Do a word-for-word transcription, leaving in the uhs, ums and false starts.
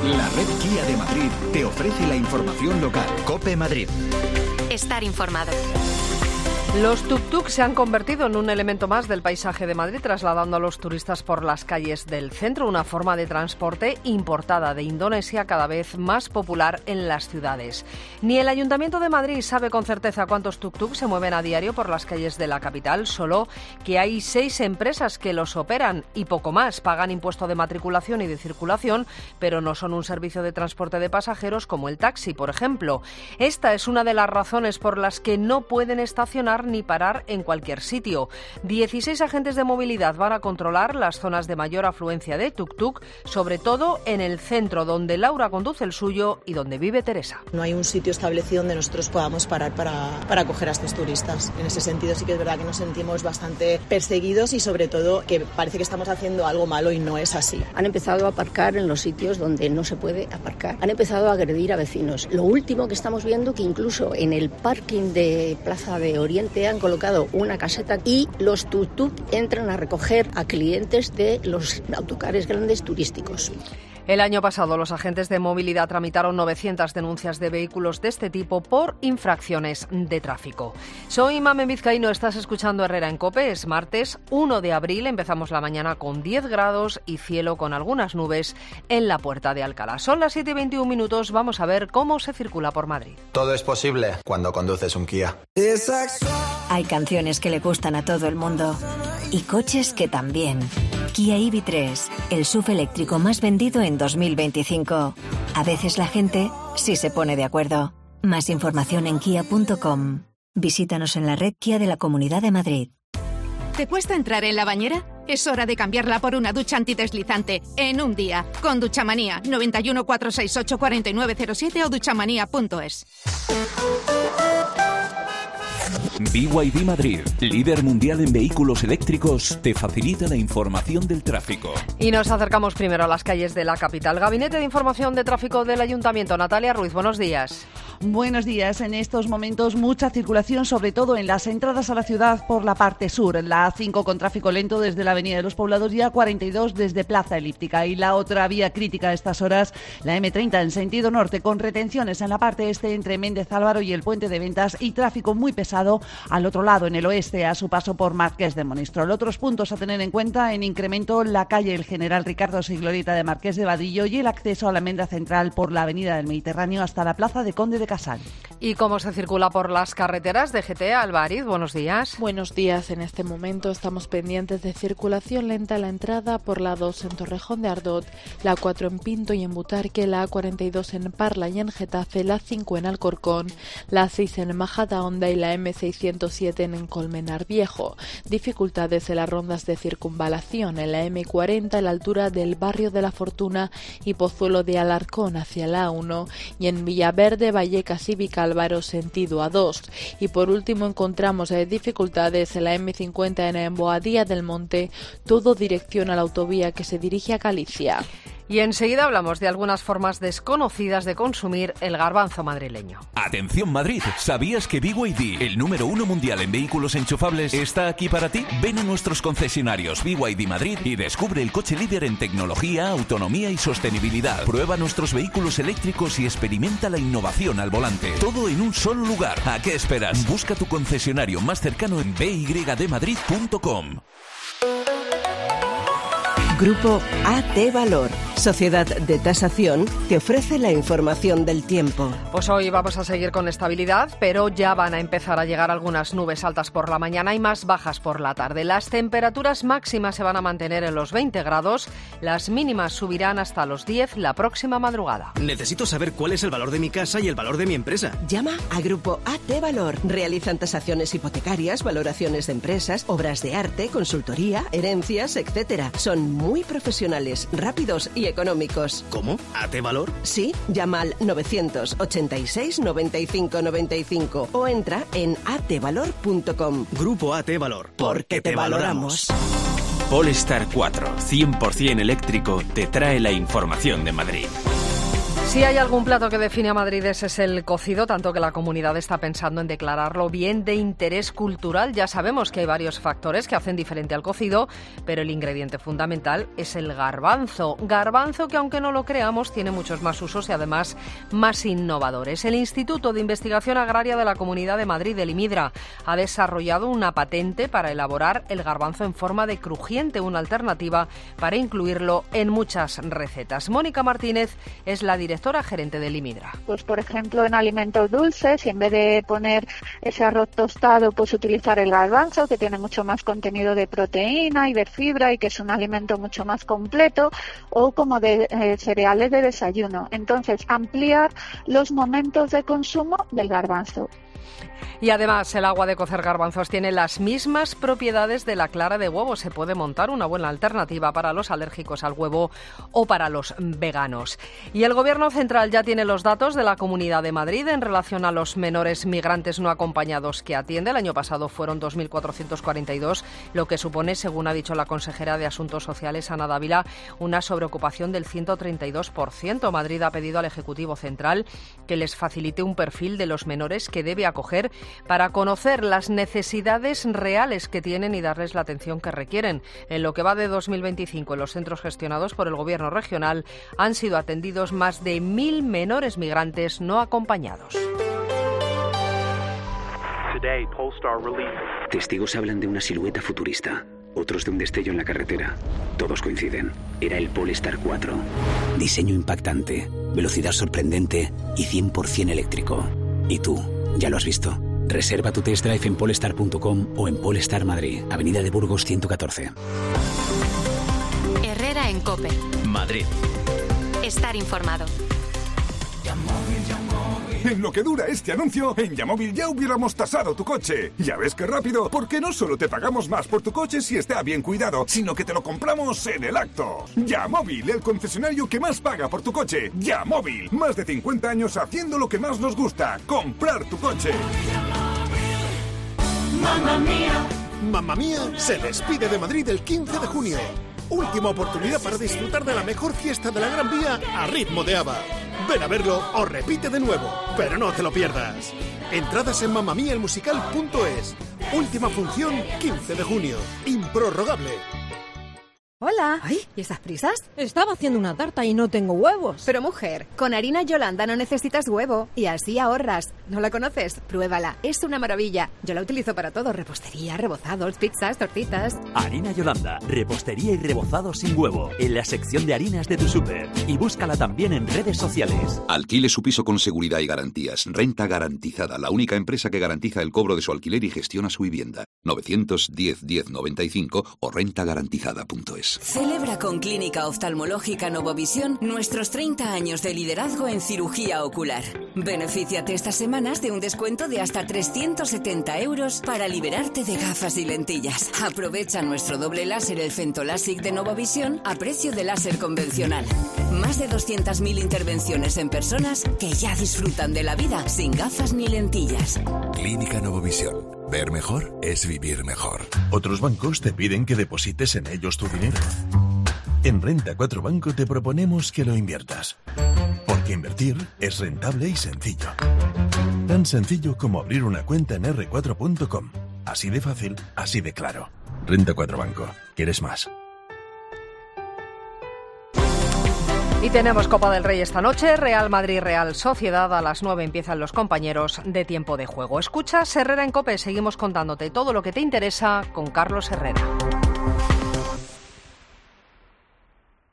La red Kia de Madrid te ofrece la información local. COPE Madrid. Estar informado. Los tuk-tuk se han convertido en un elemento más del paisaje de Madrid, trasladando a los turistas por las calles del centro, una forma de transporte importada de Indonesia cada vez más popular en las ciudades. Ni el Ayuntamiento de Madrid sabe con certeza cuántos tuk-tuk se mueven a diario por las calles de la capital, solo que hay seis empresas que los operan y poco más. Pagan impuesto de matriculación y de circulación, pero no son un servicio de transporte de pasajeros como el taxi, por ejemplo. Esta es una de las razones por las que no pueden estacionar ni parar en cualquier sitio. dieciséis agentes de movilidad van a controlar las zonas de mayor afluencia de tuk-tuk, sobre todo en el centro, donde Laura conduce el suyo y donde vive Teresa. No hay un sitio establecido donde nosotros podamos parar para, para acoger a estos turistas. En ese sentido sí que es verdad que nos sentimos bastante perseguidos y sobre todo que parece que estamos haciendo algo malo y no es así. Han empezado a aparcar en los sitios donde no se puede aparcar. Han empezado a agredir a vecinos. Lo último que estamos viendo que incluso en el parking de Plaza de Oriente han colocado una caseta y los tuk-tuk entran a recoger a clientes de los autocares grandes turísticos. El año pasado los agentes de movilidad tramitaron novecientas denuncias de vehículos de este tipo por infracciones de tráfico. Soy Mamen Vizcaíno, estás escuchando Herrera en COPE. Es martes uno de abril, empezamos la mañana con diez grados y cielo con algunas nubes en la Puerta de Alcalá. Son las siete y veintiún minutos, vamos a ver cómo se circula por Madrid. Todo es posible cuando conduces un Kia. Hay canciones que le gustan a todo el mundo y coches que también. Kia E V tres, el S U V eléctrico más vendido en dos mil veinticinco. A veces la gente sí se pone de acuerdo. Más información en kia punto com. Visítanos en la red Kia de la Comunidad de Madrid. ¿Te cuesta entrar en la bañera? Es hora de cambiarla por una ducha antideslizante en un día. Con Duchamanía, noventa y uno, cuatrocientos sesenta y ocho, cuarenta y nueve cero siete o duchamanía punto es. B Y D Madrid, líder mundial en vehículos eléctricos, te facilita la información del tráfico. Y nos acercamos primero a las calles de la capital. Gabinete de Información de Tráfico del Ayuntamiento. Natalia Ruiz, buenos días. Buenos días. En estos momentos mucha circulación, sobre todo en las entradas a la ciudad por la parte sur. La A cinco con tráfico lento desde la Avenida de los Poblados y A cuarenta y dos desde Plaza Elíptica. Y la otra vía crítica a estas horas, la M treinta en sentido norte, con retenciones en la parte este entre Méndez Álvaro y el Puente de Ventas y tráfico muy pesado al otro lado, en el oeste, a su paso por Marqués de Monistrol. Otros puntos a tener en cuenta: en incremento la calle El General Ricardo Siglorieta de Marqués de Vadillo y el acceso a la Almendra Central por la Avenida del Mediterráneo hasta la Plaza de Conde de Casal. ¿Y cómo se circula por las carreteras? D G T, Albariz, buenos días. Buenos días. En este momento estamos pendientes de circulación lenta a la entrada por la dos en Torrejón de Ardot, la cuatro en Pinto y en Butarque, la A cuarenta y dos en Parla y en Getafe, la cinco en Alcorcón, la seis en Majadahonda y la M seiscientos siete en Colmenar Viejo. Dificultades en las rondas de circunvalación en la M cuarenta a la altura del Barrio de la Fortuna y Pozuelo de Alarcón hacia la A uno y en Villaverde, Vallecas y Vicálvaro sentido A dos. Y por último encontramos eh, dificultades en la M cincuenta en Boadilla del Monte, todo dirección a la autovía que se dirige a Galicia. Y enseguida hablamos de algunas formas desconocidas de consumir el garbanzo madrileño. Atención Madrid, ¿sabías que B Y D, el número uno mundial en vehículos enchufables, está aquí para ti? Ven a nuestros concesionarios B Y D Madrid y descubre el coche líder en tecnología, autonomía y sostenibilidad. Prueba nuestros vehículos eléctricos y experimenta la innovación al volante. Todo en un solo lugar. ¿A qué esperas? Busca tu concesionario más cercano en b y d madrid punto com. Grupo A T Valor, sociedad de tasación que ofrece la información del tiempo. Pues hoy vamos a seguir con estabilidad, pero ya van a empezar a llegar algunas nubes altas por la mañana y más bajas por la tarde. Las temperaturas máximas se van a mantener en los veinte grados, las mínimas subirán hasta los diez la próxima madrugada. Necesito saber cuál es el valor de mi casa y el valor de mi empresa. Llama a Grupo A T Valor. Realizan tasaciones hipotecarias, valoraciones de empresas, obras de arte, consultoría, herencias, etcétera. Son muy Muy profesionales, rápidos y económicos. ¿Cómo? ¿A T Valor? Sí, llama al novecientos ochenta y seis noventa y cinco noventa y cinco o entra en a t valor punto com. Grupo A T Valor. Porque te valoramos. Polestar cuatro, cien por ciento eléctrico, te trae la información de Madrid. Si hay algún plato que define a Madrid ese es el cocido, tanto que la comunidad está pensando en declararlo bien de interés cultural. Ya sabemos que hay varios factores que hacen diferente al cocido, pero el ingrediente fundamental es el garbanzo. Garbanzo que, aunque no lo creamos, tiene muchos más usos y además más innovadores. El Instituto de Investigación Agraria de la Comunidad de Madrid, el IMIDRA, ha desarrollado una patente para elaborar el garbanzo en forma de crujiente, una alternativa para incluirlo en muchas recetas. Mónica Martínez es la directora gerente del IMIDRA. Pues por ejemplo en alimentos dulces, y en vez de poner ese arroz tostado, pues utilizar el garbanzo, que tiene mucho más contenido de proteína y de fibra y que es un alimento mucho más completo, o como de eh, cereales de desayuno. Entonces ampliar los momentos de consumo del garbanzo. Y además el agua de cocer garbanzos tiene las mismas propiedades de la clara de huevo. Se puede montar una buena alternativa para los alérgicos al huevo o para los veganos. Y el Gobierno central ya tiene los datos de la Comunidad de Madrid en relación a los menores migrantes no acompañados que atiende. El año pasado fueron dos mil cuatrocientos cuarenta y dos, lo que supone, según ha dicho la consejera de Asuntos Sociales, Ana Dávila, una sobreocupación del ciento treinta y dos por ciento. Madrid ha pedido al Ejecutivo Central que les facilite un perfil de los menores que debe acoger para conocer las necesidades reales que tienen y darles la atención que requieren. En lo que va de dos mil veinticinco, en los centros gestionados por el Gobierno regional han sido atendidos más de mil menores migrantes no acompañados. Testigos hablan de una silueta futurista, otros de un destello en la carretera. Todos coinciden. Era el Polestar cuatro. Diseño impactante, velocidad sorprendente y cien por ciento eléctrico. ¿Y tú? ¿Ya lo has visto? Reserva tu test drive en polestar punto com o en Polestar Madrid, Avenida de Burgos ciento catorce. Herrera en COPE. Madrid. Estar informado. En lo que dura este anuncio, en Yamóvil ya hubiéramos tasado tu coche. Ya ves qué rápido, porque no solo te pagamos más por tu coche si está bien cuidado, sino que te lo compramos en el acto. Yamóvil, el concesionario que más paga por tu coche. Yamóvil, más de cincuenta años haciendo lo que más nos gusta, comprar tu coche. Mamma Mía. Mamma Mía se despide de Madrid el quince de junio. Última oportunidad para disfrutar de la mejor fiesta de la Gran Vía a ritmo de ABBA. Ven a verlo o repite de nuevo, pero no te lo pierdas. Entradas en mamamiaelmusical punto es. Última función, quince de junio. Improrrogable. Hola. Ay, ¿y esas prisas? Estaba haciendo una tarta y no tengo huevos. Pero mujer, con harina Yolanda no necesitas huevo y así ahorras. ¿No la conoces? Pruébala, es una maravilla. Yo la utilizo para todo, repostería, rebozados, pizzas, tortitas. Harina Yolanda, repostería y rebozado sin huevo, en la sección de harinas de tu súper. Y búscala también en redes sociales. Alquile su piso con seguridad y garantías. Renta Garantizada, la única empresa que garantiza el cobro de su alquiler y gestiona su vivienda. novecientos diez diez noventa y cinco o renta garantizada punto es. Celebra con Clínica Oftalmológica Novovisión nuestros treinta años de liderazgo en cirugía ocular. Benefíciate estas semanas de un descuento de hasta trescientos setenta euros para liberarte de gafas y lentillas. Aprovecha nuestro doble láser, el Fentolásic de Novovisión, a precio de láser convencional. Más de doscientas mil intervenciones en personas que ya disfrutan de la vida sin gafas ni lentillas. Clínica Novovisión. Ver mejor es vivir mejor. Otros bancos te piden que deposites en ellos tu dinero. En Renta cuatro Banco te proponemos que lo inviertas. Porque invertir es rentable y sencillo. Tan sencillo como abrir una cuenta en erre cuatro punto com. Así de fácil, así de claro. Renta cuatro Banco. ¿Quieres más? Y tenemos Copa del Rey esta noche, Real Madrid, Real Sociedad. A las nueve empiezan los compañeros de tiempo de juego. Escuchas Herrera en COPE, seguimos contándote todo lo que te interesa con Carlos Herrera.